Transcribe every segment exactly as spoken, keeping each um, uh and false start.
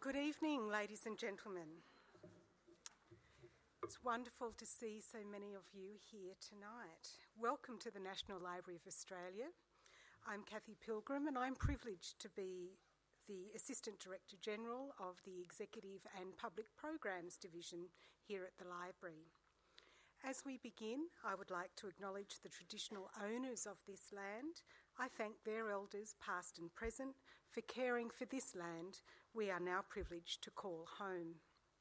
Good evening, ladies and gentlemen. It's wonderful to see so many of you here tonight. Welcome to the National Library of Australia. I'm Kathy Pilgrim and I'm privileged to be the Assistant Director General of the Executive and Public Programs Division here at the Library. As we begin, I would like to acknowledge the traditional owners of this land. I thank their elders, past and present, for caring for this land we are now privileged to call home.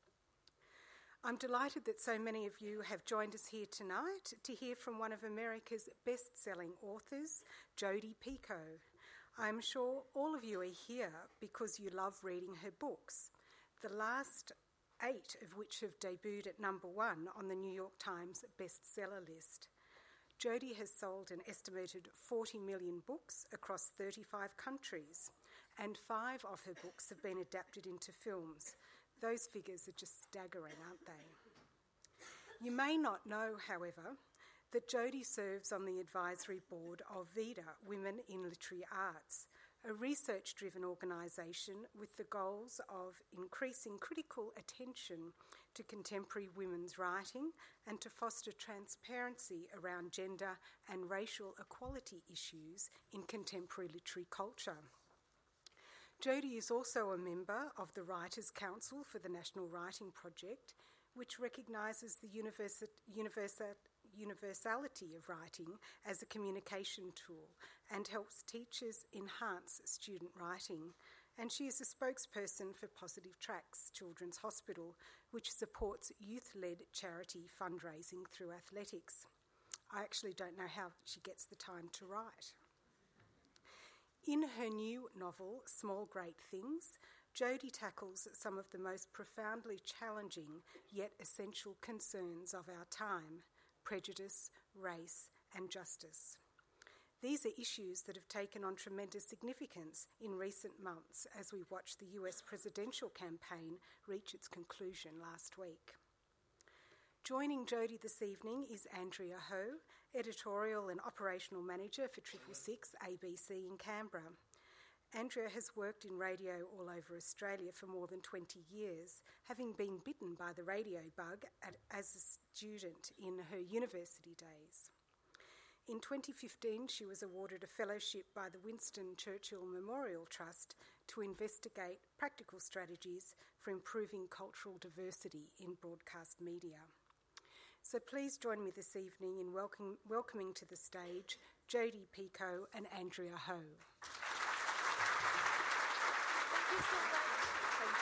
I'm delighted that so many of you have joined us here tonight to hear from one of America's best-selling authors, Jodi Picoult. I'm sure all of you are here because you love reading her books, the last eight of which have debuted at number one on the New York Times bestseller list. Jodi has sold an estimated forty million books across thirty-five countries, and five of her books have been adapted into films. Those figures are just staggering, aren't they? You may not know, however, that Jodi serves on the advisory board of VIDA, Women in Literary Arts, a research-driven organisation with the goals of increasing critical attention to contemporary women's writing and to foster transparency around gender and racial equality issues in contemporary literary culture. Jodi is also a member of the Writers' Council for the National Writing Project, which recognises the universa- universa- universality of writing as a communication tool and helps teachers enhance student writing. And she is a spokesperson for Positive Tracks Children's Hospital, which supports youth-led charity fundraising through athletics. I actually don't know how she gets the time to write. In her new novel, Small Great Things, Jodi tackles some of the most profoundly challenging yet essential concerns of our time: prejudice, race, and justice. These are issues that have taken on tremendous significance in recent months as we watch the U S presidential campaign reach its conclusion last week. Joining Jodi this evening is Andrea Ho, Editorial and Operational Manager for Triple Six A B C in Canberra. Andrea has worked in radio all over Australia for more than twenty years, having been bitten by the radio bug at, as a student in her university days. In twenty fifteen, she was awarded a fellowship by the Winston Churchill Memorial Trust to investigate practical strategies for improving cultural diversity in broadcast media. So please join me this evening in welcome, welcoming to the stage Jodi Picoult and Andrea Ho. Thank you so much. Thank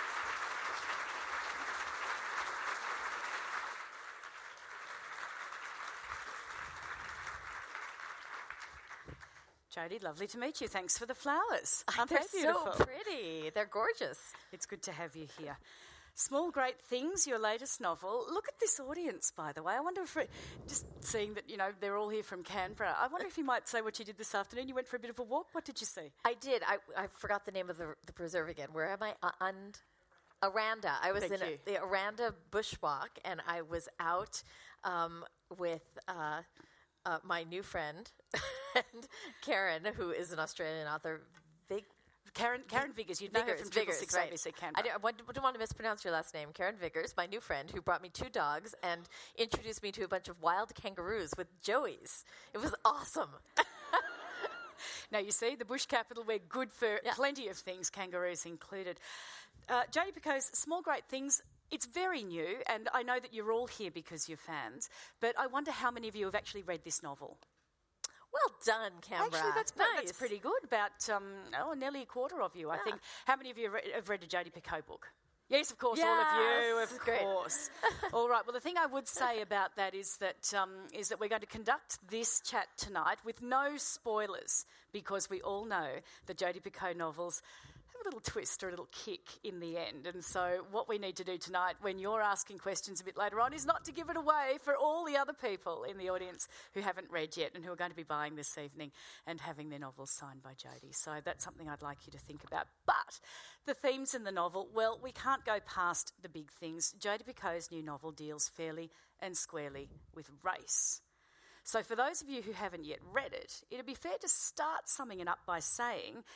you. Jodi, lovely to meet you. Thanks for the flowers. Aren't They're they beautiful? so pretty. They're gorgeous. It's good to have you here. Small Great Things, your latest novel. Look at this audience, by the way. I wonder if, it, just seeing that, you know, they're all here from Canberra, I wonder if you might say what you did this afternoon. You went for a bit of a walk. What did you see? I did. I, I forgot the name of the, the preserve again. Where am I? Uh, un- Aranda. I was Thank in you. a, the Aranda bushwalk, and I was out um, with uh, uh, my new friend, and Karen, who is an Australian author. Vig- Karen, Karen Viggers, you'd know her from Triple Six A B C Canberra. I don't, I don't want to mispronounce your last name. Karen Viggers, my new friend, who brought me two dogs and introduced me to a bunch of wild kangaroos with joeys. It was awesome. Now, you see, the bush capital, we're good for Yeah. plenty of things, kangaroos included. Uh, Jodi Picoult's Small Great Things, it's very new, and I know that you're all here because you're fans, but I wonder how many of you have actually read this novel. Well done, Canberra. Actually, that's, nice. that's pretty good. About um, oh, nearly a quarter of you, I Yeah. think. How many of you have read, have read a Jodi Picoult book? Yes, of course, Yes, all of you, of great. course. All right, well, the thing I would say about that is that um, is that we're going to conduct this chat tonight with no spoilers, because we all know the Jodi Picoult novels have a little twist or a little kick in the end. And so what we need to do tonight, when you're asking questions a bit later on, is not to give it away for all the other people in the audience who haven't read yet and who are going to be buying this evening and having their novels signed by Jodi. So that's something I'd like you to think about. But the themes in the novel, well, we can't go past the big things. Jodi Picoult's new novel deals fairly and squarely with race. So for those of you who haven't yet read it, it'd be fair to start summing it up by saying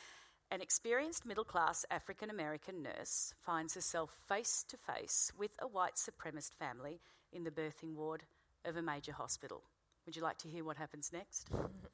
An experienced middle-class African-American nurse finds herself face-to-face with a white supremacist family in the birthing ward of a major hospital. Would you like to hear what happens next?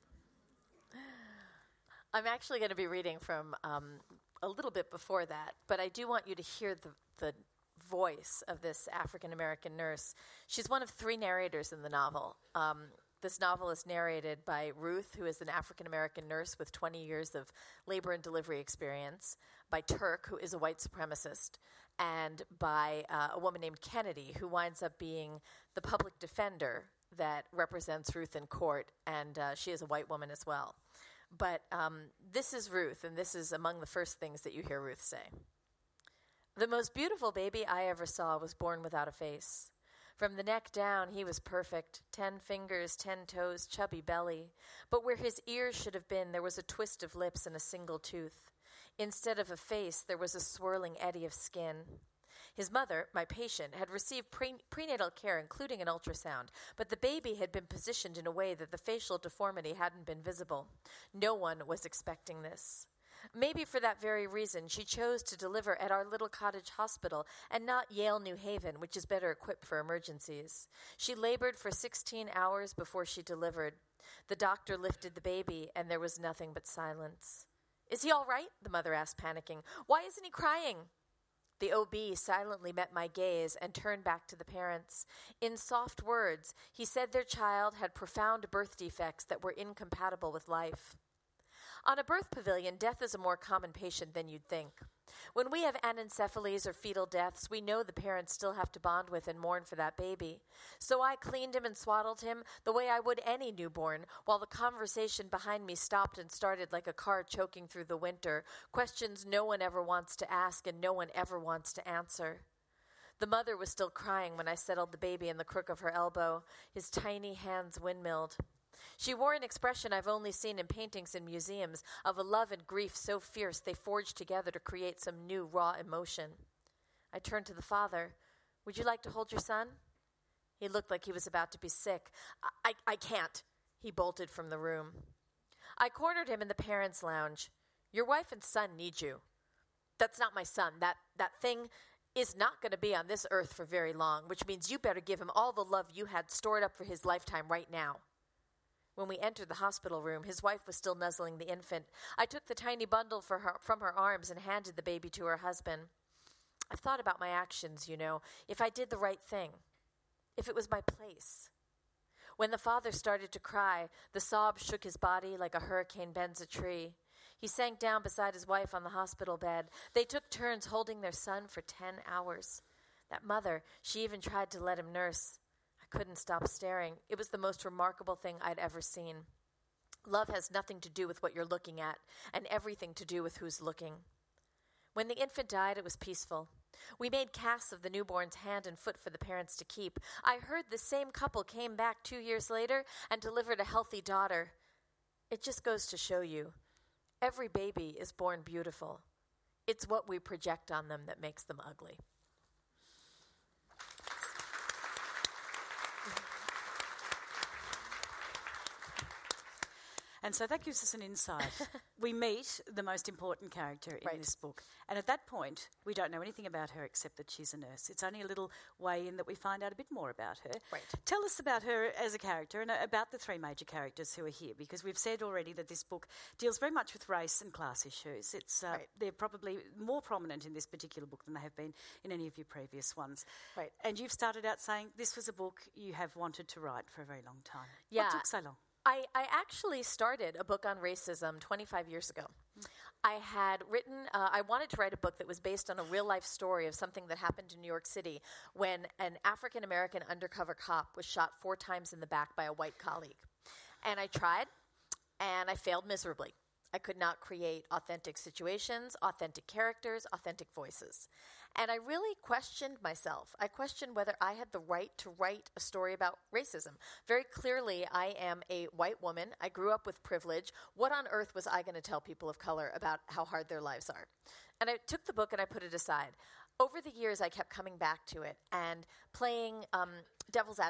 I'm actually going to be reading from um, a little bit before that, but I do want you to hear the, the voice of this African-American nurse. She's one of three narrators in the novel. Um, This novel is narrated by Ruth, who is an African-American nurse with twenty years of labor and delivery experience, by Turk, who is a white supremacist, and by uh, a woman named Kennedy, who winds up being the public defender that represents Ruth in court, and uh, she is a white woman as well. But um, this is Ruth, and this is among the first things that you hear Ruth say. "The most beautiful baby I ever saw was born without a face. From the neck down, he was perfect. Ten fingers, ten toes, chubby belly. But where his ears should have been, there was a twist of lips and a single tooth. Instead of a face, there was a swirling eddy of skin. His mother, my patient, had received pre- prenatal care, including an ultrasound, but the baby had been positioned in a way that the facial deformity hadn't been visible. No one was expecting this. Maybe for that very reason, she chose to deliver at our little cottage hospital and not Yale New Haven, which is better equipped for emergencies. She labored for sixteen hours before she delivered. The doctor lifted the baby, and there was nothing but silence. 'Is he all right?' the mother asked, panicking. 'Why isn't he crying?' The O B silently met my gaze and turned back to the parents. In soft words, he said their child had profound birth defects that were incompatible with life. On a birth pavilion, death is a more common patient than you'd think. When we have anencephalies or fetal deaths, we know the parents still have to bond with and mourn for that baby. So I cleaned him and swaddled him the way I would any newborn, while the conversation behind me stopped and started like a car choking through the winter, questions no one ever wants to ask and no one ever wants to answer. The mother was still crying when I settled the baby in the crook of her elbow, his tiny hands windmilled. She wore an expression I've only seen in paintings in museums, of a love and grief so fierce they forged together to create some new, raw emotion. I turned to the father. "Would you like to hold your son?" He looked like he was about to be sick. I, I, I can't. He bolted from the room. I cornered him in the parents' lounge. "Your wife and son need you." "That's not my son. That, that thing is not going to be on this earth for very long, which means you better give him all the love you had stored up for his lifetime right now." When we entered the hospital room, his wife was still nuzzling the infant. I took the tiny bundle for her, from her arms and handed the baby to her husband. I've thought about my actions, you know, if I did the right thing, if it was my place. When the father started to cry, the sobs shook his body like a hurricane bends a tree. He sank down beside his wife on the hospital bed. They took turns holding their son for ten hours. That mother, she even tried to let him nurse. Couldn't stop staring. It was the most remarkable thing I'd ever seen. Love has nothing to do with what you're looking at, and everything to do with who's looking. When the infant died, it was peaceful. We made casts of the newborn's hand and foot for the parents to keep. I heard the same couple came back two years later and delivered a healthy daughter. It just goes to show you, every baby is born beautiful. It's what we project on them that makes them ugly. And so that gives us an insight. We meet the most important character in right. this book. And at that point, we don't know anything about her except that she's a nurse. It's only a little way in that we find out a bit more about her. Right. Tell us about her as a character and about the three major characters who are here, because we've said already that this book deals very much with race and class issues. It's uh, right. They're probably more prominent in this particular book than they have been in any of your previous ones. Right. And you've started out saying this was a book you have wanted to write for a very long time. Yeah. What took so long? I, I actually started a book on racism twenty-five years ago. Mm. I had written, uh, I wanted to write a book that was based on a real-life story of something that happened in New York City when an African-American undercover cop was shot four times in the back by a white colleague. And I tried, and I failed miserably. I could not create authentic situations, authentic characters, authentic voices. And I really questioned myself. I questioned whether I had the right to write a story about racism. Very clearly, I am a white woman. I grew up with privilege. What on earth was I going to tell people of color about how hard their lives are? And I took the book and I put it aside. Over the years, I kept coming back to it and playing um, devil's advocate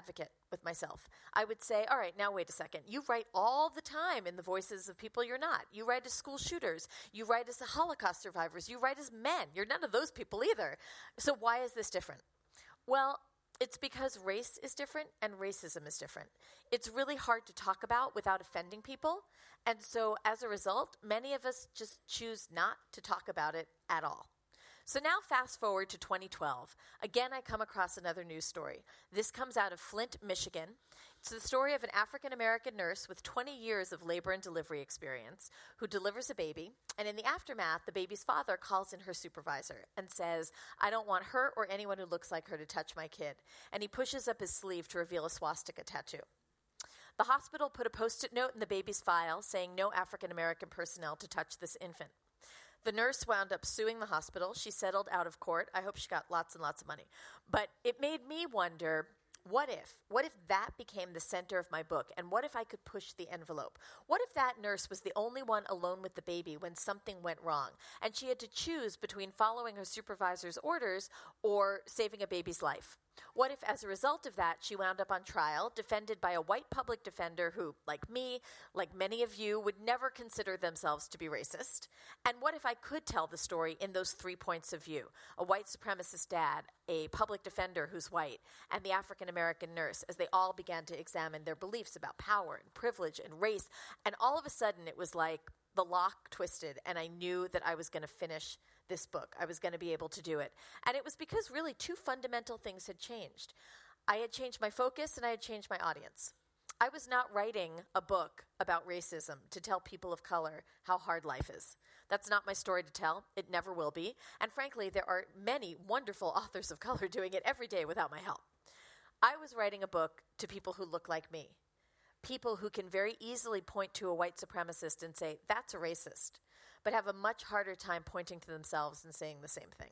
with myself. I would say, all right, now wait a second. You write all the time in the voices of people you're not. You write as school shooters. You write as the Holocaust survivors. You write as men. You're none of those people either. So why is this different? Well, it's because race is different and racism is different. It's really hard to talk about without offending people. And so as a result, many of us just choose not to talk about it at all. So now fast forward to twenty twelve. Again, I come across another news story. This comes out of Flint, Michigan. It's the story of an African-American nurse with twenty years of labor and delivery experience who delivers a baby. And in the aftermath, the baby's father calls in her supervisor and says, I don't want her or anyone who looks like her to touch my kid. And he pushes up his sleeve to reveal a swastika tattoo. The hospital put a Post-it note in the baby's file saying no African-American personnel to touch this infant. The nurse wound up suing the hospital. She settled out of court. I hope she got lots and lots of money. But it made me wonder, what if? What if that became the center of my book? And what if I could push the envelope? What if that nurse was the only one alone with the baby when something went wrong? And she had to choose between following her supervisor's orders or saving a baby's life? What if, as a result of that, she wound up on trial, defended by a white public defender who, like me, like many of you, would never consider themselves to be racist? And what if I could tell the story in those three points of view? A white supremacist dad, a public defender who's white, and the African-American nurse, as they all began to examine their beliefs about power and privilege and race. And all of a sudden, it was like the lock twisted, and I knew that I was going to finish this book. I was going to be able to do it. And it was because really two fundamental things had changed. I had changed my focus and I had changed my audience. I was not writing a book about racism to tell people of color how hard life is. That's not my story to tell. It never will be. And frankly, there are many wonderful authors of color doing it every day without my help. I was writing a book to people who look like me. People who can very easily point to a white supremacist and say, that's a racist, but have a much harder time pointing to themselves and saying the same thing.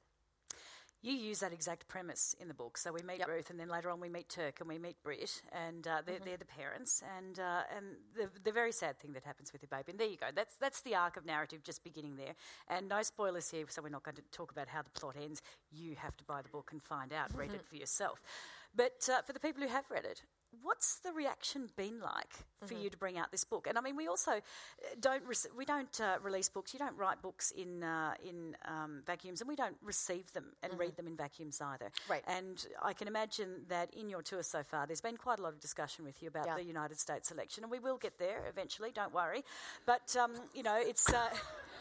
You use that exact premise in the book. So we meet Yep. Ruth, and then later on we meet Turk, and we meet Brit, and uh, they're, mm-hmm. they're the parents, and uh, and the, the very sad thing that happens with the baby. And there you go. That's that's the arc of narrative just beginning there. And no spoilers here, so we're not going to talk about how the plot ends. You have to buy the book and find out, mm-hmm. read it for yourself. But uh, for the people who have read it, what's the reaction been like for mm-hmm. you to bring out this book? And I mean, we also don't re- we don't uh, release books. You don't write books in uh, in um, vacuums, and we don't receive them and mm-hmm. read them in vacuums either. Right. And I can imagine that in your tour so far, there's been quite a lot of discussion with you about yeah. the United States election, and we will get there eventually. Don't worry. But um, you know, it's. Uh,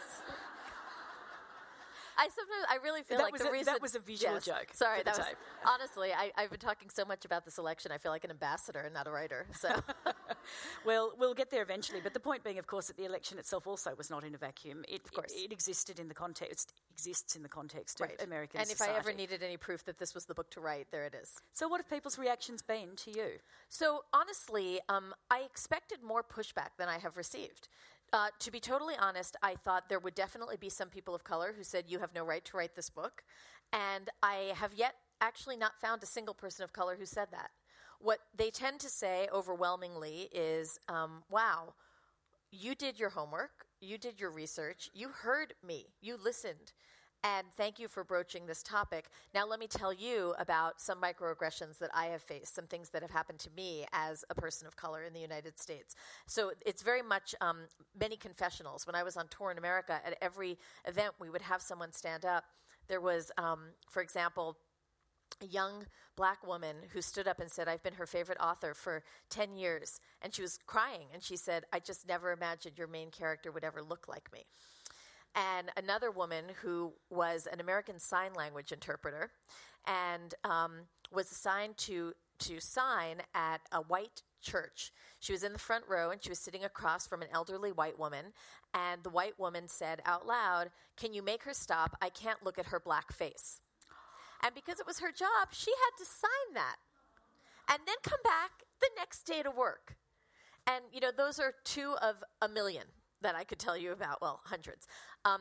I sometimes, I really feel that like was the a, reason... That was a visual yes, joke. Sorry, that was... Tape. Honestly, I, I've been talking so much about this election, I feel like an ambassador and not a writer, so... Well, we'll get there eventually, but the point being, of course, that the election itself also was not in a vacuum. It, of course. It, it existed in the context, exists in the context right. of American and society. And if I ever needed any proof that this was the book to write, there it is. So what have people's reactions been to you? So, honestly, um, I expected more pushback than I have received. Uh, to be totally honest, I thought there would definitely be some people of color who said, you have no right to write this book. And I have yet actually not found a single person of color who said that. What they tend to say overwhelmingly is, um, wow, you did your homework, you did your research, you heard me, you listened. And thank you for broaching this topic. Now let me tell you about some microaggressions that I have faced, some things that have happened to me as a person of color in the United States. So it's very much um, many confessionals. When I was on tour in America, at every event we would have someone stand up. There was, um, for example, a young black woman who stood up and said, I've been her favorite author for ten years. And she was crying, and she said, I just never imagined your main character would ever look like me. And another woman who was an American Sign Language interpreter and um, was assigned to to sign at a white church. She was in the front row, and she was sitting across from an elderly white woman. And the white woman said out loud, can you make her stop? I can't look at her black face. And because it was her job, she had to sign that and then come back the next day to work. And, you know, those are two of a million that I could tell you about, well, hundreds. Um,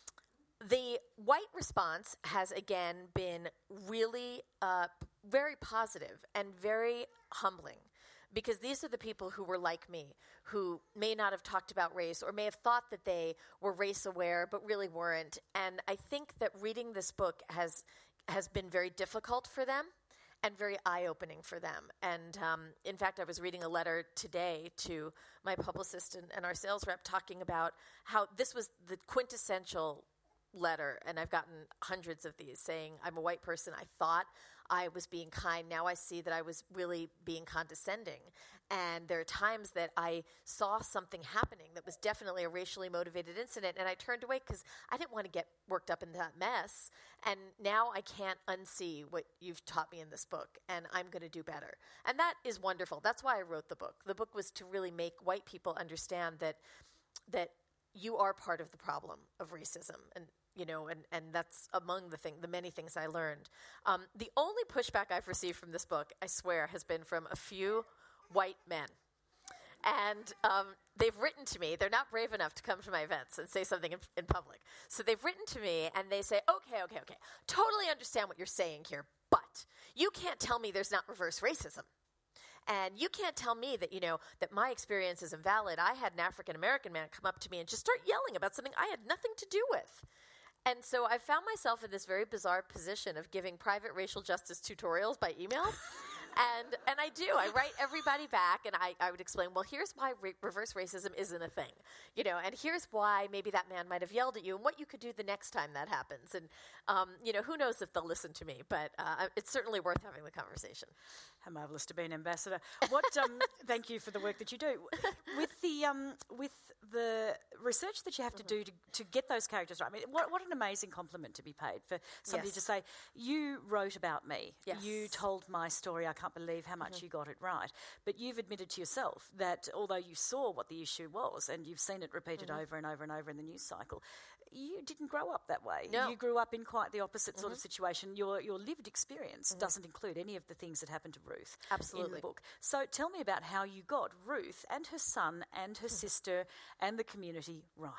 the white response has, again, been really uh, very positive and very humbling, because these are the people who were like me, who may not have talked about race or may have thought that they were race aware but really weren't. And I think that reading this book has has been very difficult for them. and very eye-opening for them. And um, in fact, I was reading a letter today to my publicist and, and our sales rep talking about how this was the quintessential letter, and I've gotten hundreds of these saying, I'm a white person, I thought I was being kind, now I see that I was really being condescending. And there are times that I saw something happening that was definitely a racially motivated incident, and I turned away because I didn't want to get worked up in that mess. And now I can't unsee what you've taught me in this book, and I'm going to do better. And that is wonderful. That's why I wrote the book. The book was to really make white people understand that that you are part of the problem of racism, and you know, and, and that's among the thing, the many things I learned. Um, the only pushback I've received from this book, I swear, has been from a few white men. And um, they've written to me. They're not brave enough to come to my events and say something in, in public. So they've written to me, and they say, okay, okay, okay, totally understand what you're saying here, but you can't tell me there's not reverse racism. And you can't tell me that, you know, that my experience is invalid. I had an African-American man come up to me and just start yelling about something I had nothing to do with. And so I found myself in this very bizarre position of giving private racial justice tutorials by email. And and I do. I write everybody back, and I, I would explain, well, here's why re- reverse racism isn't a thing. You know, and here's why maybe that man might have yelled at you and what you could do the next time that happens. And, um, you know, who knows if they'll listen to me, but uh, it's certainly worth having the conversation. How marvellous to be an ambassador. What? Um, thank you for the work that you do. With the um, with the research that you have to do to, to get those characters right, I mean, what, what an amazing compliment to be paid for somebody Yes. to say, you wrote about me, Yes. you told my story, I can't believe how much mm-hmm. you got it right. But you've admitted to yourself that although you saw what the issue was and you've seen it repeated mm-hmm. over and over and over in the news cycle, you didn't grow up that way. No. You grew up in quite the opposite mm-hmm. sort of situation. Your your lived experience mm-hmm. doesn't include any of the things that happened to Ruth Absolutely. in the book. So tell me about how you got Ruth and her son and her mm-hmm. sister and the community right.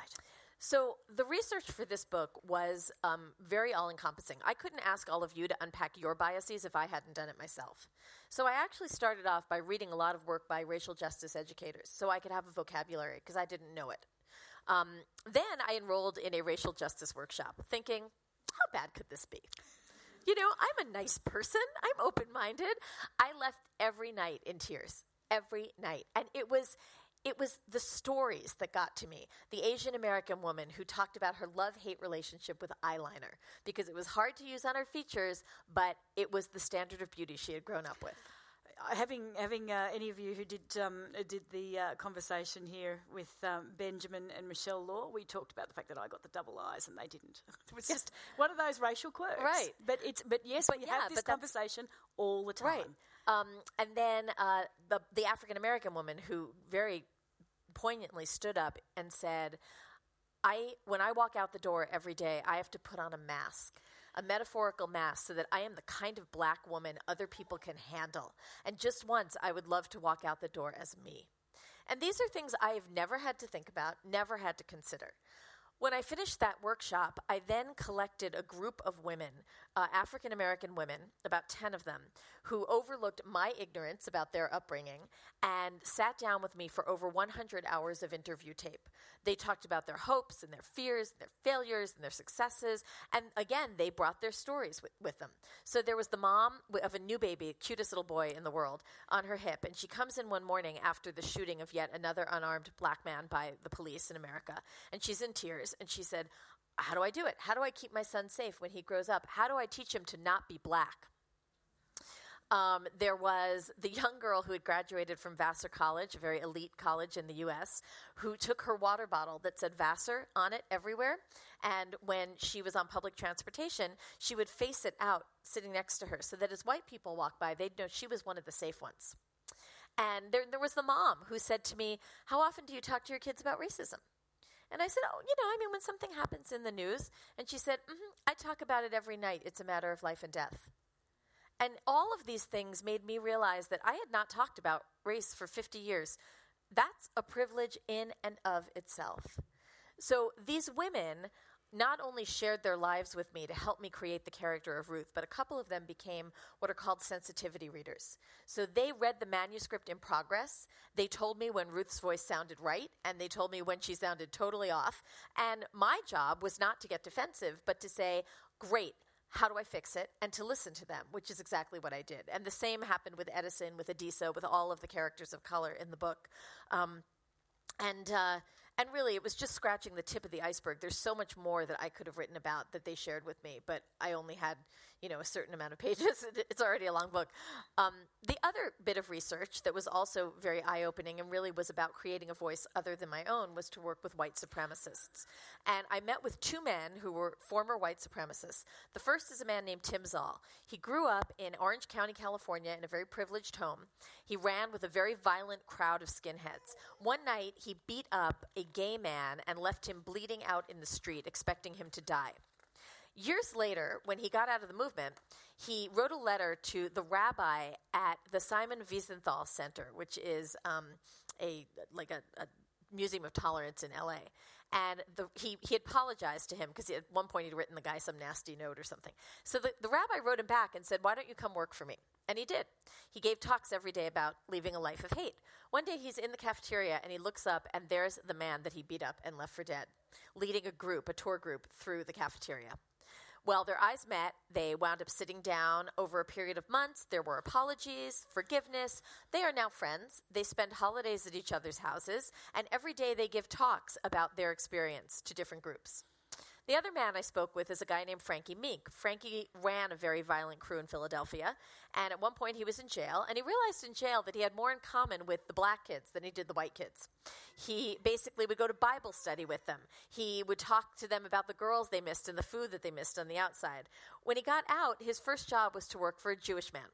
So the research for this book was um, very all-encompassing. I couldn't ask all of you to unpack your biases if I hadn't done it myself. So I actually started off by reading a lot of work by racial justice educators so I could have a vocabulary because I didn't know it. Um, then I enrolled in a racial justice workshop thinking, how bad could this be? You know, I'm a nice person. I'm open-minded. I left every night in tears, every night. And it was... It was the stories that got to me. The Asian American woman who talked about her love-hate relationship with eyeliner because it was hard to use on her features, but it was the standard of beauty she had grown up with. Having having uh, any of you who did um, did the uh, conversation here with um, Benjamin and Michelle Law, we talked about the fact that I got the double eyes and they didn't. It was just one of those racial quirks, right? But it's but yes, but we yeah, have this conversation all the time, right? Um, and then uh, the the African American woman who very poignantly stood up and said, "I when I walk out the door every day, I have to put on a mask." A metaphorical mask so that I am the kind of black woman other people can handle. And just once, I would love to walk out the door as me. And these are things I have never had to think about, never had to consider. When I finished that workshop, I then collected a group of women, uh, African-American women, about ten of them, who overlooked my ignorance about their upbringing and sat down with me for over one hundred hours of interview tape. They talked about their hopes and their fears, and their failures and their successes, and again, they brought their stories with, with them. So there was the mom of a new baby, cutest little boy in the world, on her hip, and she comes in one morning after the shooting of yet another unarmed black man by the police in America, and she's in tears, and she said, how do I do it? How do I keep my son safe when he grows up? How do I teach him to not be black? Um, there was the young girl who had graduated from Vassar College, a very elite college in the U S, who took her water bottle that said Vassar on it everywhere. And when she was on public transportation, she would face it out sitting next to her so that as white people walked by, they'd know she was one of the safe ones. And there, there was the mom who said to me, how often do you talk to your kids about racism? And I said, oh, you know, I mean, when something happens in the news. And she said, mm-hmm, I talk about it every night. It's a matter of life and death. And all of these things made me realize that I had not talked about race for fifty years. That's a privilege in and of itself. So these women not only shared their lives with me to help me create the character of Ruth, but a couple of them became what are called sensitivity readers. So they read the manuscript in progress. They told me when Ruth's voice sounded right, and they told me when she sounded totally off. And my job was not to get defensive, but to say, great, how do I fix it, and to listen to them, which is exactly what I did. And the same happened with Edison, with Adisa, with all of the characters of color in the book. Um, and uh, and really, it was just scratching the tip of the iceberg. There's so much more that I could have written about that they shared with me, but I only had, you know, a certain amount of pages. It's already a long book. Um, the other bit of research that was also very eye-opening and really was about creating a voice other than my own was to work with white supremacists. And I met with two men who were former white supremacists. The first is a man named Tim Zoll. He grew up in Orange County, California, in a very privileged home. He ran with a very violent crowd of skinheads. One night, he beat up a gay man and left him bleeding out in the street, expecting him to die. Years later, when he got out of the movement, he wrote a letter to the rabbi at the Simon Wiesenthal Center, which is um, a like a, a museum of tolerance in L A. And the, he, he apologized to him because at one point he'd written the guy some nasty note or something. So the, the rabbi wrote him back and said, why don't you come work for me? And he did. He gave talks every day about leaving a life of hate. One day he's in the cafeteria and he looks up and there's the man that he beat up and left for dead, leading a group, a tour group, through the cafeteria. Well, their eyes met. They wound up sitting down over a period of months. There were apologies, forgiveness. They are now friends. They spend holidays at each other's houses, and every day they give talks about their experience to different groups. The other man I spoke with is a guy named Frankie Meek. Frankie ran a very violent crew in Philadelphia, and at one point he was in jail, and he realized in jail that he had more in common with the black kids than he did the white kids. He basically would go to Bible study with them. He would talk to them about the girls they missed and the food that they missed on the outside. When he got out, his first job was to work for a Jewish man.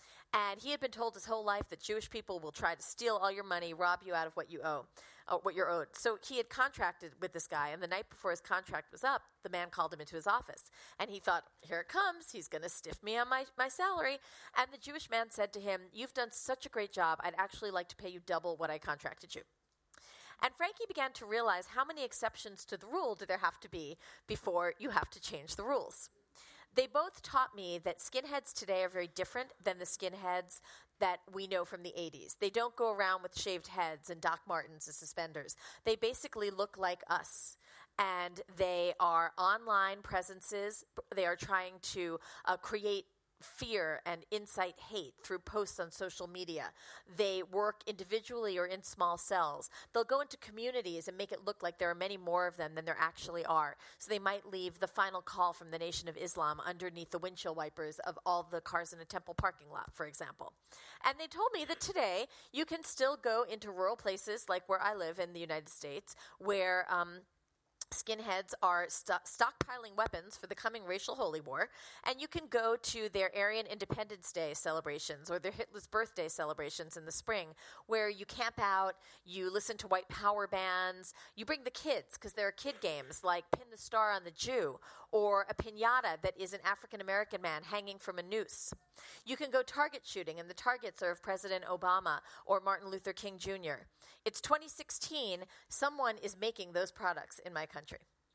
And he had been told his whole life that Jewish people will try to steal all your money, rob you out of what you owe, uh, what you're owed. So he had contracted with this guy, and the night before his contract was up, the man called him into his office. And he thought, here it comes, he's going to stiff me on my, my salary. And the Jewish man said to him, you've done such a great job, I'd actually like to pay you double what I contracted you. And Frankie began to realize how many exceptions to the rule do there have to be before you have to change the rules. They both taught me that skinheads today are very different than the skinheads that we know from the eighties. They don't go around with shaved heads and Doc Martens as suspenders. They basically look like us. And they are online presences. They are trying to uh, create fear and incite hate through posts on social media. They work individually or in small cells. They'll go into communities and make it look like there are many more of them than there actually are. So they might leave the final call from the Nation of Islam underneath the windshield wipers of all the cars in a temple parking lot, for example. And they told me that today you can still go into rural places like where I live in the United States where um, skinheads are st- stockpiling weapons for the coming racial holy war, and you can go to their Aryan Independence Day celebrations or their Hitler's birthday celebrations in the spring, where you camp out, you listen to white power bands, you bring the kids, because there are kid games like Pin the Star on the Jew, or a piñata that is an African-American man hanging from a noose. You can go target shooting, and the targets are of President Obama or Martin Luther King Junior It's twenty sixteen. Someone is making those products in my country.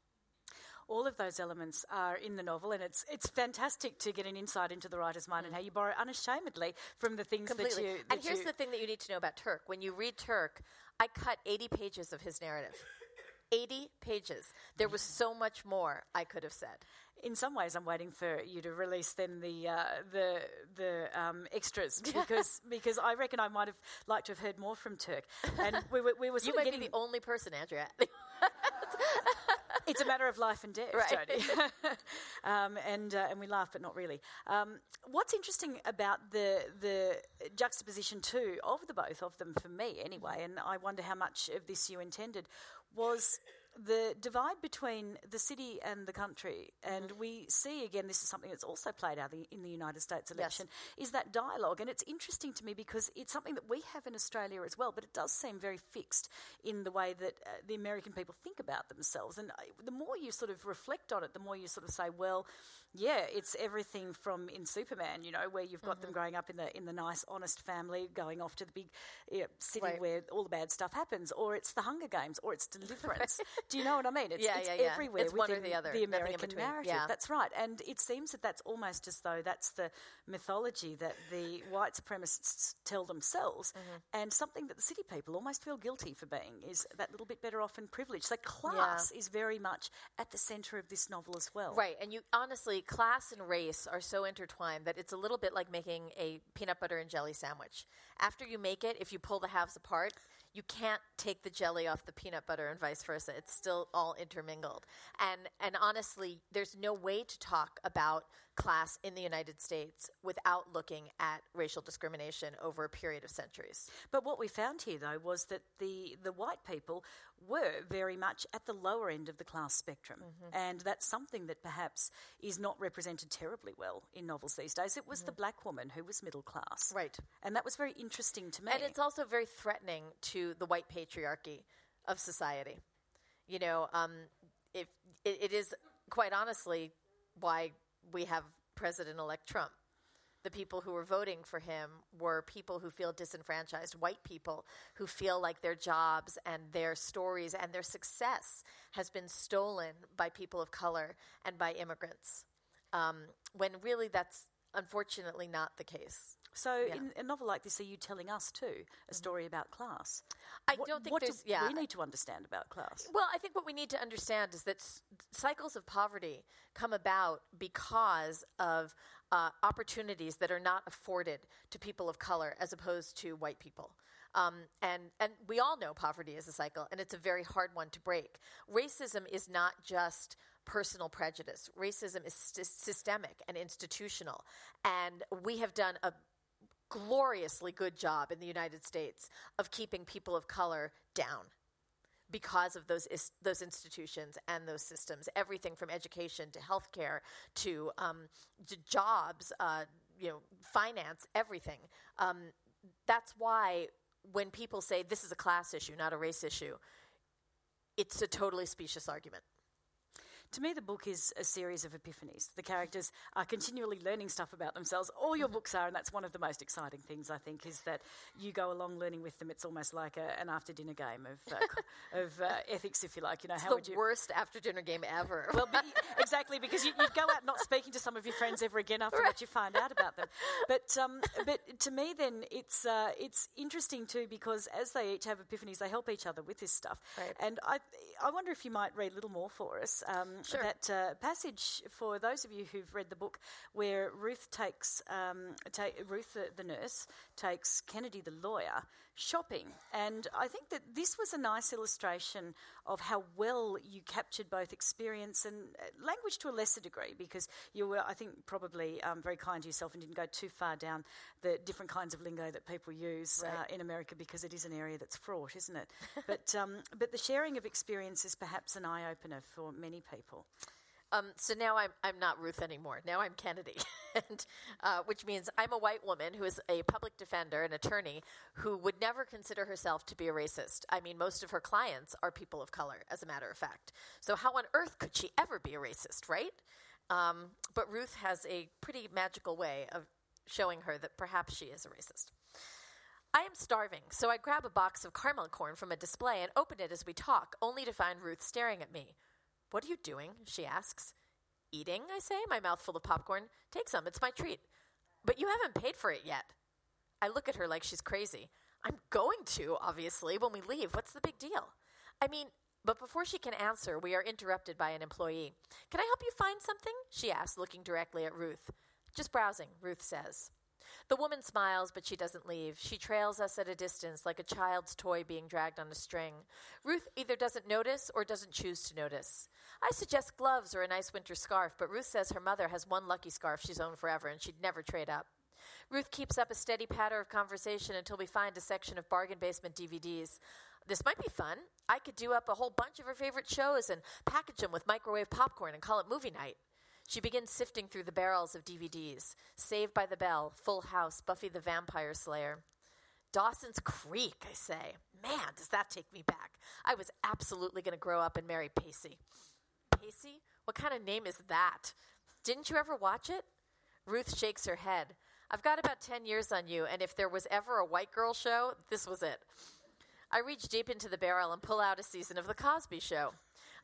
All of those elements are in the novel, and it's it's fantastic to get an insight into the writer's mind mm. and how you borrow unashamedly from the things Completely. that you... That and here's you the thing that you need to know about Turk. When you read Turk, I cut eighty pages of his narrative. eighty pages. There was so much more I could have said. In some ways, I'm waiting for you to release then the uh, the the um, extras because because I reckon I might have liked to have heard more from Turk. And we were we were you sort might of getting be the only person, Andrea. It's a matter of life and death, right. Jody. um, and uh, and we laugh, but not really. Um, what's interesting about the the juxtaposition too of the both of them for me, anyway, and I wonder how much of this you intended, was the divide between the city and the country. And mm-hmm. we see, again, this is something that's also played out in the United States election, yes. is that dialogue. And it's interesting to me because it's something that we have in Australia as well, but it does seem very fixed in the way that uh, the American people think about themselves. And uh, the more you sort of reflect on it, the more you sort of say, well, yeah, it's everything from in Superman, you know, where you've got mm-hmm. them growing up in the in the nice, honest family, going off to the big you know, city right. where all the bad stuff happens, or it's the Hunger Games, or it's Deliverance. Do you know what I mean? It's, yeah, it's yeah, yeah. everywhere It's one or within the other. the Nothing in American between. narrative. Yeah. That's right. And it seems that that's almost as though that's the mythology that the white supremacists tell themselves, mm-hmm. and something that the city people almost feel guilty for being is that little bit better off in privilege. So class yeah. is very much at the centre of this novel as well. Right. And you honestly, class and race are so intertwined that it's a little bit like making a peanut butter and jelly sandwich. After you make it, if you pull the halves apart, you can't take the jelly off the peanut butter and vice versa. It's still all intermingled. And and honestly, there's no way to talk about class in the United States without looking at racial discrimination over a period of centuries. But what we found here, though, was that the, the white people were very much at the lower end of the class spectrum. Mm-hmm. And that's something that perhaps is not represented terribly well in novels these days. It was mm-hmm. the black woman who was middle class. Right. And that was very interesting to me. And it's also very threatening to the white patriarchy of society. You know, um, if it, it is quite honestly why we have President-elect Trump. The people who were voting for him were people who feel disenfranchised, white people who feel like their jobs and their stories and their success has been stolen by people of color and by immigrants, um, when really that's unfortunately not the case. So yeah. in a novel like this, are you telling us too a story mm-hmm. about class? I what, don't think what there's... do yeah. we need to understand about class? Well, I think what we need to understand is that s- cycles of poverty come about because of uh, opportunities that are not afforded to people of color as opposed to white people. Um, and, and we all know poverty is a cycle, and it's a very hard one to break. Racism is not just personal prejudice. Racism is st- systemic and institutional. And we have done a gloriously good job in the United States of keeping people of color down because of those is, those institutions and those systems. Everything from education to healthcare to, um, to jobs, uh, you know, finance, everything. Um, that's why when people say this is a class issue, not a race issue, it's a totally specious argument. To me, the book is a series of epiphanies. The characters are continually learning stuff about themselves. All your books are, and that's one of the most exciting things, I think, is that you go along learning with them. It's almost like a, an after-dinner game of uh, of uh, ethics, if you like. You know, it's how the would you... worst after-dinner game ever. Well, but, exactly, because you, you'd go out not speaking to some of your friends ever again after right. what you find out about them. But um, but to me, then, it's uh, it's interesting too, because as they each have epiphanies, they help each other with this stuff. Right. And I I wonder if you might read a little more for us. Um, sure. That uh, passage for those of you who've read the book, where Ruth takes um, ta- Ruth the, the nurse takes Kennedy the lawyer shopping, and I think that this was a nice illustration of how well you captured both experience and uh, language to a lesser degree, because you were, I think, probably um, very kind to yourself and didn't go too far down the different kinds of lingo that people use right. uh, in America, because it is an area that's fraught, isn't it? but um, but the sharing of experience is perhaps an eye opener for many people. Um, so now I'm I'm not Ruth anymore. Now I'm Kennedy, and uh, which means I'm a white woman who is a public defender, an attorney, who would never consider herself to be a racist. I mean, most of her clients are people of color, as a matter of fact. So how on earth could she ever be a racist, right? Um, but Ruth has a pretty magical way of showing her that perhaps she is a racist. I am starving, so I grab a box of caramel corn from a display and open it as we talk, only to find Ruth staring at me. "What are you doing?" she asks. "Eating," I say, my mouth full of popcorn. "Take some, it's my treat." "But you haven't paid for it yet." I look at her like she's crazy. "I'm going to, obviously, when we leave. What's the big deal?" I mean, but before she can answer, we are interrupted by an employee. "Can I help you find something?" she asks, looking directly at Ruth. "Just browsing," Ruth says. The woman smiles, but she doesn't leave. She trails us at a distance like a child's toy being dragged on a string. Ruth either doesn't notice or doesn't choose to notice. I suggest gloves or a nice winter scarf, but Ruth says her mother has one lucky scarf she's owned forever and she'd never trade up. Ruth keeps up a steady patter of conversation until we find a section of bargain basement D V Ds. This might be fun. I could do up a whole bunch of her favorite shows and package them with microwave popcorn and call it movie night. She begins sifting through the barrels of D V Ds. Saved by the Bell, Full House, Buffy the Vampire Slayer. Dawson's Creek, I say. Man, does that take me back. I was absolutely going to grow up and marry Pacey. Pacey? What kind of name is that? Didn't you ever watch it? Ruth shakes her head. I've got about ten years on you, and if there was ever a white girl show, this was it. I reach deep into the barrel and pull out a season of The Cosby Show.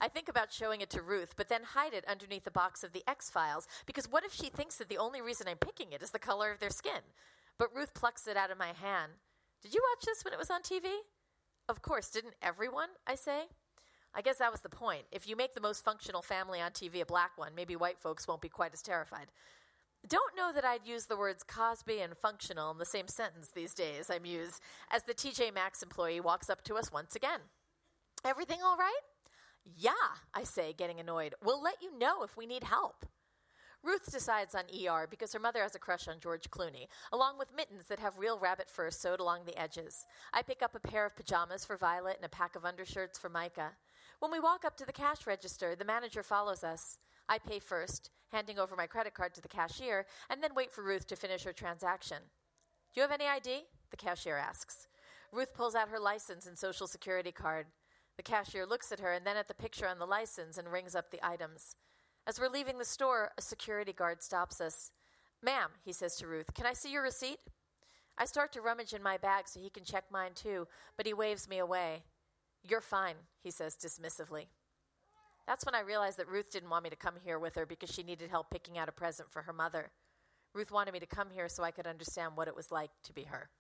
I think about showing it to Ruth, but then hide it underneath the box of the X-Files, because what if she thinks that the only reason I'm picking it is the color of their skin? But Ruth plucks it out of my hand. Did you watch this when it was on T V? Of course, didn't everyone, I say? I guess that was the point. If you make the most functional family on T V a black one, maybe white folks won't be quite as terrified. Don't know that I'd use the words Cosby and functional in the same sentence these days, I muse, as the T J Maxx employee walks up to us once again. Everything all right? Yeah, I say, getting annoyed. We'll let you know if we need help. Ruth decides on E R because her mother has a crush on George Clooney, along with mittens that have real rabbit fur sewed along the edges. I pick up a pair of pajamas for Violet and a pack of undershirts for Micah. When we walk up to the cash register, the manager follows us. I pay first, handing over my credit card to the cashier, and then wait for Ruth to finish her transaction. Do you have any I D? The cashier asks. Ruth pulls out her license and social security card. The cashier looks at her and then at the picture on the license and rings up the items. As we're leaving the store, a security guard stops us. Ma'am, he says to Ruth, can I see your receipt? I start to rummage in my bag so he can check mine too, but he waves me away. You're fine, he says dismissively. That's when I realized that Ruth didn't want me to come here with her because she needed help picking out a present for her mother. Ruth wanted me to come here so I could understand what it was like to be her.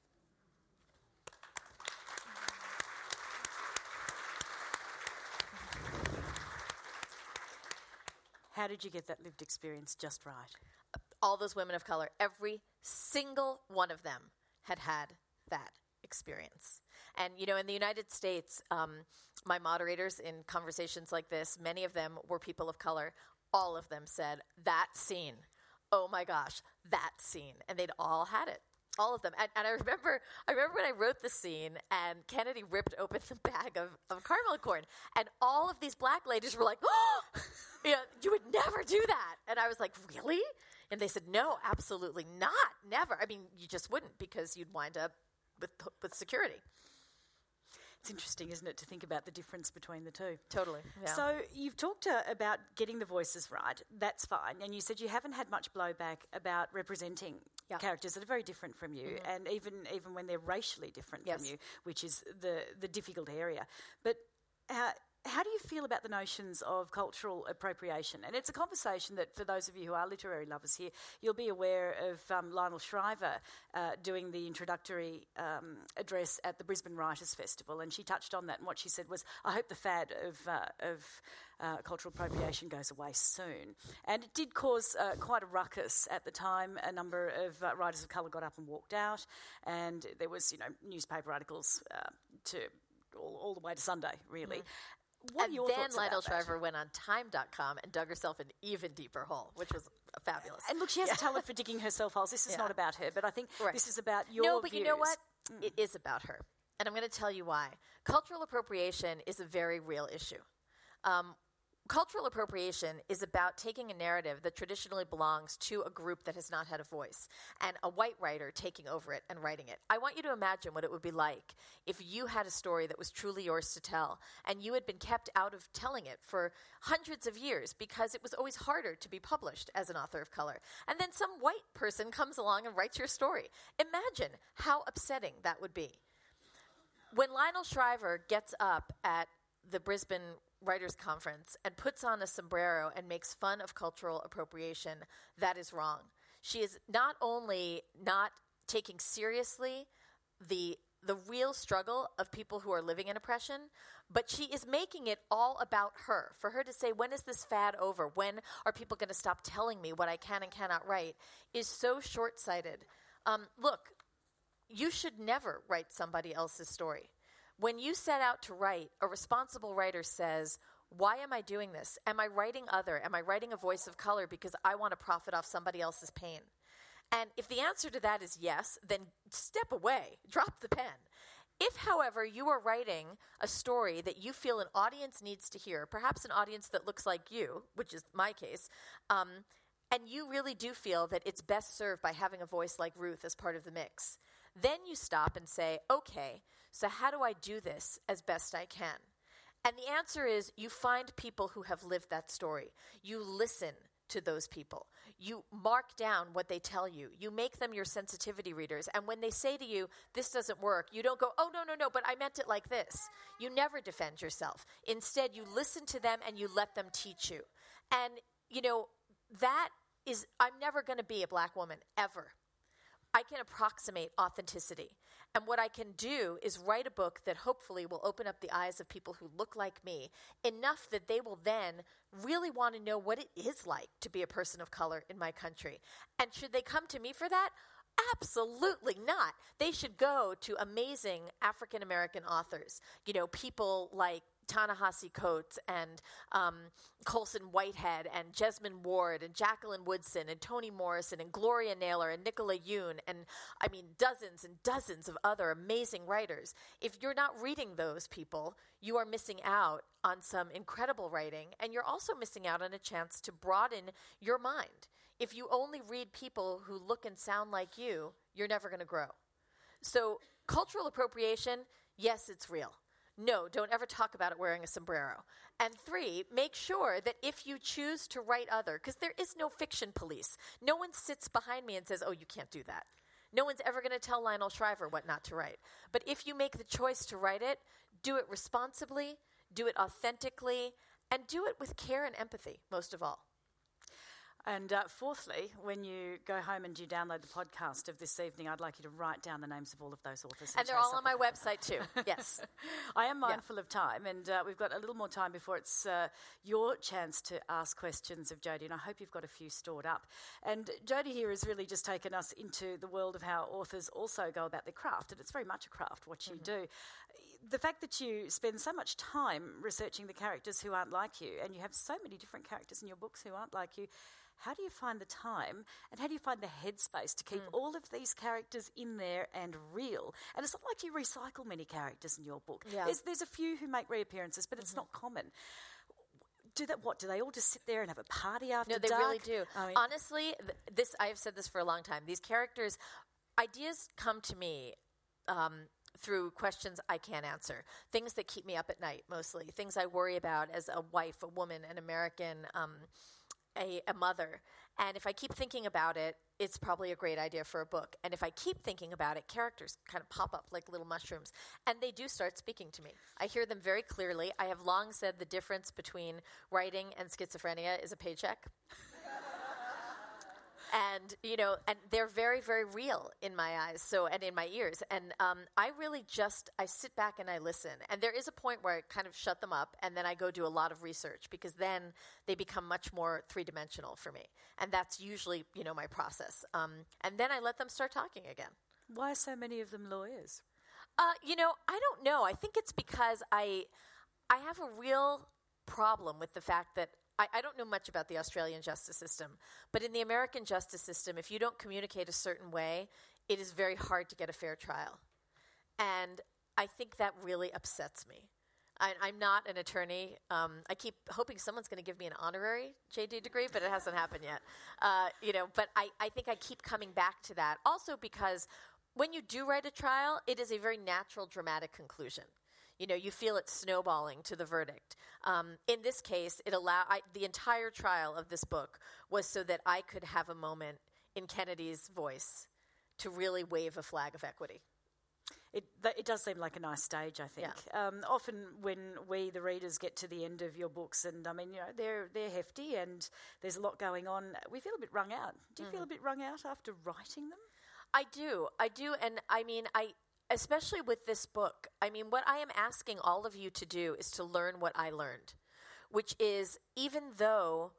How did you get that lived experience just right? All those women of color, every single one of them had had that experience. And, you know, in the United States, um, my moderators in conversations like this, many of them were people of color. All of them said, that scene, oh my gosh, that scene. And they'd all had it. All of them. And, and I remember I remember when I wrote the scene and Kennedy ripped open the bag of, of caramel corn. And all of these black ladies were like, oh, you know, you would never do that. And I was like, really? And they said, no, absolutely not. Never. I mean, you just wouldn't because you'd wind up with with security. It's interesting, isn't it, to think about the difference between the two. Totally. Yeah. So you've talked uh, about getting the voices right. That's fine. And you said you haven't had much blowback about representing yeah. characters that are very different from you, mm-hmm. and even even when they're racially different yes. from you, which is the, the difficult area. But uh, how do you feel about the notions of cultural appropriation? And it's a conversation that, for those of you who are literary lovers here, you'll be aware of um, Lionel Shriver uh, doing the introductory um, address at the Brisbane Writers' Festival, and she touched on that, and what she said was, I hope the fad of, uh, of uh, cultural appropriation goes away soon. And it did cause uh, quite a ruckus at the time. A number of uh, writers of colour got up and walked out, and there was, you know, newspaper articles uh, to all, all the way to Sunday, really. Mm. What and are your then thoughts Lionel about that? Shriver went on time dot com and dug herself an even deeper hole, which was fabulous. And look, she has yeah. a talent for digging herself holes. This is yeah. not about her, but I think right. this is about your No, but views. you know what? Mm. It is about her. And I'm going to tell you why. Cultural appropriation is a very real issue. Um, Cultural appropriation is about taking a narrative that traditionally belongs to a group that has not had a voice, and a white writer taking over it and writing it. I want you to imagine what it would be like if you had a story that was truly yours to tell, and you had been kept out of telling it for hundreds of years because it was always harder to be published as an author of color. And then some white person comes along and writes your story. Imagine how upsetting that would be. When Lionel Shriver gets up at the Brisbane Writers' Conference and puts on a sombrero and makes fun of cultural appropriation, that is wrong. She is not only not taking seriously the the real struggle of people who are living in oppression, but she is making it all about her. For her to say, when is this fad over? When are people going to stop telling me what I can and cannot write, is so short-sighted. Um, look, you should never write somebody else's story. When you set out to write, a responsible writer says, why am I doing this? Am I writing other? Am I writing a voice of color because I want to profit off somebody else's pain? And if the answer to that is yes, then step away, drop the pen. If, however, you are writing a story that you feel an audience needs to hear, perhaps an audience that looks like you, which is my case, um, and you really do feel that it's best served by having a voice like Ruth as part of the mix, then you stop and say, okay, so how do I do this as best I can? And the answer is you find people who have lived that story. You listen to those people. You mark down what they tell you. You make them your sensitivity readers. And when they say to you, this doesn't work, you don't go, oh, no, no, no, but I meant it like this. You never defend yourself. Instead, you listen to them and you let them teach you. And, you know, that is, I'm never going to be a Black woman, ever. I can approximate authenticity. And what I can do is write a book that hopefully will open up the eyes of people who look like me enough that they will then really want to know what it is like to be a person of color in my country. And should they come to me for that? Absolutely not. They should go to amazing African-American authors, you know, people like Ta-Nehisi Coates and um, Colson Whitehead and Jesmyn Ward and Jacqueline Woodson and Toni Morrison and Gloria Naylor and Nicola Yoon and, I mean, dozens and dozens of other amazing writers. If you're not reading those people, you are missing out on some incredible writing, and you're also missing out on a chance to broaden your mind. If you only read people who look and sound like you, you're never going to grow. So cultural appropriation, yes, it's real. No, don't ever talk about it wearing a sombrero. And three, make sure that if you choose to write other, because there is no fiction police. No one sits behind me and says, oh, you can't do that. No one's ever going to tell Lionel Shriver what not to write. But if you make the choice to write it, do it responsibly, do it authentically, and do it with care and empathy, most of all. And uh, fourthly, when you go home and you download the podcast of this evening, I'd like you to write down the names of all of those authors. And, and they're all on my website too, yes. I am mindful yeah. of time, and uh, we've got a little more time before it's uh, your chance to ask questions of Jodie, and I hope you've got a few stored up. And Jodie here has really just taken us into the world of how authors also go about their craft, and it's very much a craft, what you mm-hmm. do. The fact that you spend so much time researching the characters who aren't like you, and you have so many different characters in your books who aren't like you, how do you find the time and how do you find the headspace to keep mm. all of these characters in there and real? And it's not like you recycle many characters in your book. Yeah. There's, there's a few who make reappearances, but mm-hmm. it's not common. Do that? What, do they all just sit there and have a party after dark? No, they dark? really do. I mean, honestly, th- this I have said this for a long time. These characters, ideas come to me um, through questions I can't answer, things that keep me up at night mostly, things I worry about as a wife, a woman, an American um A, a mother. And if I keep thinking about it, it's probably a great idea for a book. And if I keep thinking about it, characters kind of pop up like little mushrooms. And they do start speaking to me. I hear them very clearly. I have long said the difference between writing and schizophrenia is a paycheck. And, you know, and they're very, very real in my eyes, so, and in my ears. And um, I really just, I sit back and I listen. And there is a point where I kind of shut them up, and then I go do a lot of research, because then they become much more three-dimensional for me. And that's usually, you know, my process. Um, and then I let them start talking again. Why are so many of them lawyers? Uh, you know, I don't know. I think it's because I, I have a real problem with the fact that I, I don't know much about the Australian justice system, but in the American justice system, if you don't communicate a certain way, it is very hard to get a fair trial. And I think that really upsets me. I, I'm not an attorney. Um, I keep hoping someone's going to give me an honorary J D degree, but it hasn't happened yet. Uh, you know, but I, I think I keep coming back to that. Also because when you do write a trial, it is a very natural, dramatic conclusion. You know, you feel it snowballing to the verdict. Um, in this case, it allow I, the entire trial of this book was so that I could have a moment in Kennedy's voice to really wave a flag of equity. It, it does seem like a nice stage, I think. Yeah. Um, often when we, the readers, get to the end of your books, and I mean, you know, they're they're hefty and there's a lot going on, we feel a bit wrung out. Do you mm. feel a bit wrung out after writing them? I do. I do. And I mean, I... especially with this book, I mean, what I am asking all of you to do is to learn what I learned, which is even though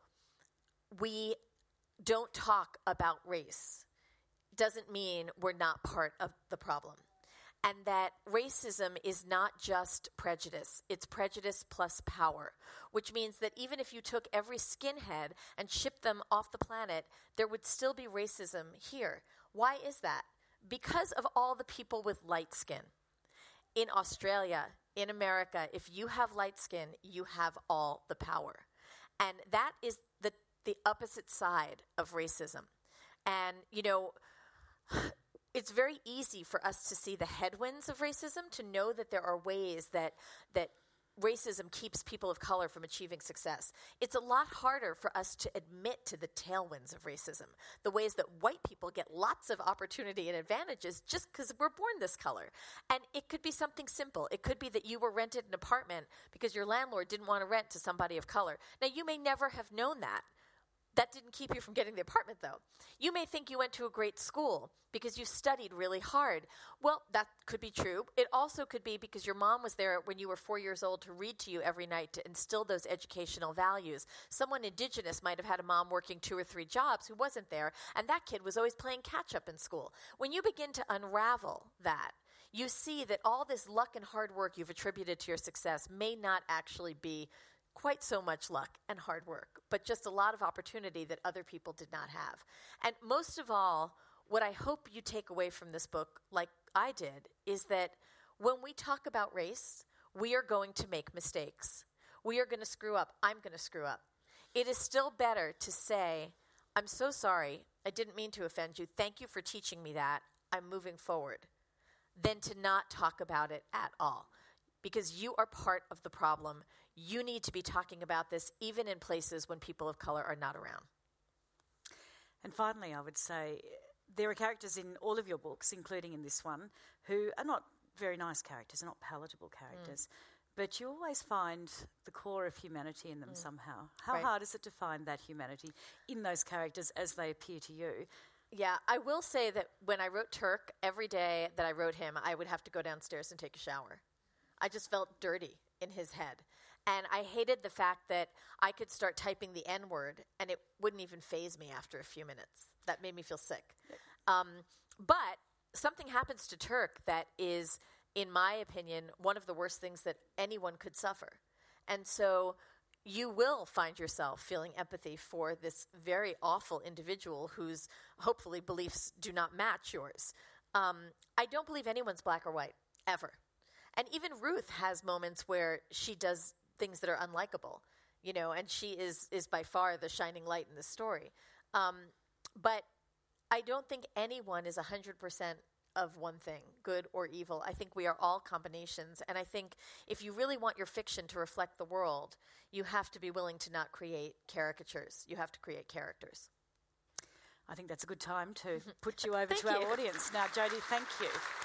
we don't talk about race, doesn't mean we're not part of the problem. And that racism is not just prejudice, it's prejudice plus power, which means that even if you took every skinhead and shipped them off the planet, there would still be racism here. Why is that? Because of all the people with light skin. In Australia, in America, if you have light skin, you have all the power. And that is the, the opposite side of racism. And, you know, it's very easy for us to see the headwinds of racism, to know that there are ways that that racism keeps people of color from achieving success. It's a lot harder for us to admit to the tailwinds of racism, the ways that white people get lots of opportunity and advantages just because we're born this color. And it could be something simple. It could be that you were rented an apartment because your landlord didn't want to rent to somebody of color. Now, you may never have known that. That didn't keep you from getting the apartment, though. You may think you went to a great school because you studied really hard. Well, that could be true. It also could be because your mom was there when you were four years old to read to you every night to instill those educational values. Someone Indigenous might have had a mom working two or three jobs who wasn't there, and that kid was always playing catch-up in school. When you begin to unravel that, you see that all this luck and hard work you've attributed to your success may not actually be quite so much luck and hard work, but just a lot of opportunity that other people did not have. And most of all, what I hope you take away from this book, like I did, is that when we talk about race, we are going to make mistakes. We are going to screw up. I'm going to screw up. It is still better to say, I'm so sorry. I didn't mean to offend you. Thank you for teaching me that. I'm moving forward, than to not talk about it at all. Because you are part of the problem. You need to be talking about this even in places when people of color are not around. And finally, I would say there are characters in all of your books, including in this one, who are not very nice characters, are not palatable characters, mm. but you always find the core of humanity in them mm. somehow. How right. hard is it to find that humanity in those characters as they appear to you? Yeah, I will say that when I wrote Turk, every day that I wrote him, I would have to go downstairs and take a shower. I just felt dirty in his head. And I hated the fact that I could start typing the N-word and it wouldn't even faze me after a few minutes. That made me feel sick. Um, but something happens to Turk that is, in my opinion, one of the worst things that anyone could suffer. And so you will find yourself feeling empathy for this very awful individual whose, hopefully, beliefs do not match yours. Um, I don't believe anyone's black or white, ever. And even Ruth has moments where she does things that are unlikable, you know, and she is is by far the shining light in this story. Um, but I don't think anyone is one hundred percent of one thing, good or evil. I think we are all combinations. And I think if you really want your fiction to reflect the world, you have to be willing to not create caricatures. You have to create characters. I think that's a good time to put you over Thank to you. our audience. Now, Jodie, thank you.